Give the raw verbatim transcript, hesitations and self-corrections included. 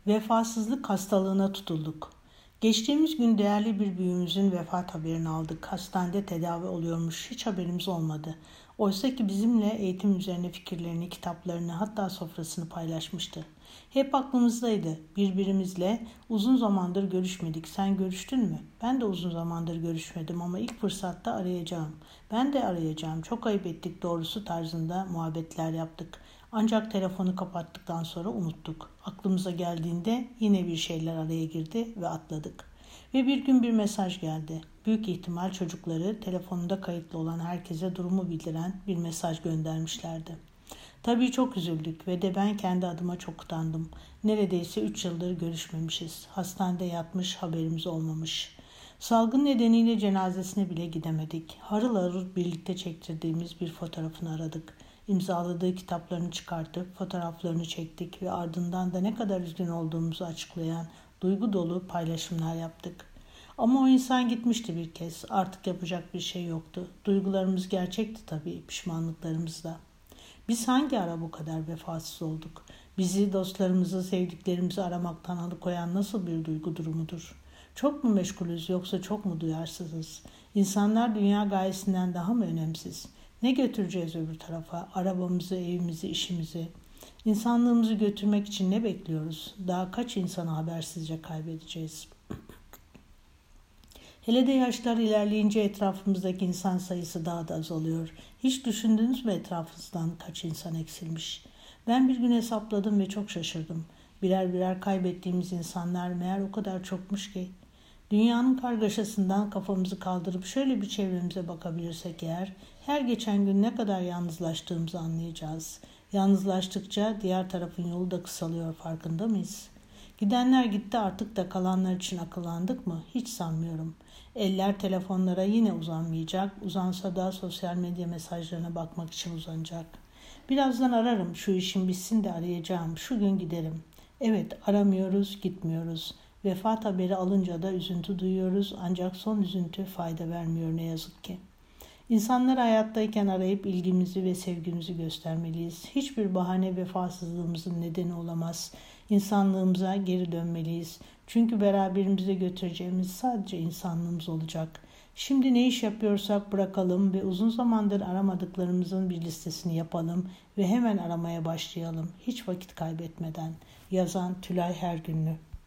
Vefasızlık hastalığına tutulduk. Geçtiğimiz gün değerli bir büyüğümüzün vefat haberini aldık. Hastanede tedavi oluyormuş. Hiç haberimiz olmadı. Oysa ki bizimle eğitim üzerine fikirlerini, kitaplarını, hatta sofrasını paylaşmıştı. Hep aklımızdaydı. Birbirimizle uzun zamandır görüşmedik. Sen görüştün mü? Ben de uzun zamandır görüşmedim ama ilk fırsatta arayacağım. Ben de arayacağım. Çok ayıp ettik doğrusu tarzında muhabbetler yaptık. Ancak telefonu kapattıktan sonra unuttuk. Aklımıza geldiğinde yine bir şeyler araya girdi ve atladık. Ve bir gün bir mesaj geldi. Büyük ihtimal çocukları telefonunda kayıtlı olan herkese durumu bildiren bir mesaj göndermişlerdi. Tabii çok üzüldük ve de ben kendi adıma çok utandım. Neredeyse üç yıldır görüşmemişiz. Hastanede yatmış, haberimiz olmamış. Salgın nedeniyle cenazesine bile gidemedik. Harıl harıl birlikte çektirdiğimiz bir fotoğrafını aradık. İmzaladığı kitaplarını çıkartıp fotoğraflarını çektik ve ardından da ne kadar üzgün olduğumuzu açıklayan duygu dolu paylaşımlar yaptık. Ama o insan gitmişti bir kez. Artık yapacak bir şey yoktu. Duygularımız gerçekti tabii, pişmanlıklarımız da. Biz hangi ara bu kadar vefasız olduk? Bizi, dostlarımızı, sevdiklerimizi aramaktan alıkoyan nasıl bir duygu durumudur? Çok mu meşgulüz yoksa çok mu duyarsızız? İnsanlar dünya gayesinden daha mı önemsiz? Ne götüreceğiz öbür tarafa? Arabamızı, evimizi, işimizi. İnsanlığımızı götürmek için ne bekliyoruz? Daha kaç insanı habersizce kaybedeceğiz? Hele de yaşlar ilerleyince etrafımızdaki insan sayısı daha da azalıyor. Hiç düşündünüz mü etrafınızdan kaç insan eksilmiş? Ben bir gün hesapladım ve çok şaşırdım. Birer birer kaybettiğimiz insanlar meğer o kadar çokmuş ki. Dünyanın kargaşasından kafamızı kaldırıp şöyle bir çevremize bakabilirsek eğer, her geçen gün ne kadar yalnızlaştığımızı anlayacağız. Yalnızlaştıkça diğer tarafın yolu da kısalıyor, farkında mıyız? Gidenler gitti, artık da kalanlar için akıllandık mı? Hiç sanmıyorum. Eller telefonlara yine uzanmayacak, uzansa da sosyal medya mesajlarına bakmak için uzanacak. Birazdan ararım, şu işim bitsin de arayacağım, şu gün giderim. Evet, aramıyoruz, gitmiyoruz. Vefat haberi alınca da üzüntü duyuyoruz, ancak son üzüntü fayda vermiyor ne yazık ki. İnsanları hayattayken arayıp ilgimizi ve sevgimizi göstermeliyiz. Hiçbir bahane vefasızlığımızın nedeni olamaz. İnsanlığımıza geri dönmeliyiz. Çünkü beraberimize götüreceğimiz sadece insanlığımız olacak. Şimdi ne iş yapıyorsak bırakalım ve uzun zamandır aramadıklarımızın bir listesini yapalım ve hemen aramaya başlayalım. Hiç vakit kaybetmeden. Yazan Tülay Hergünlü.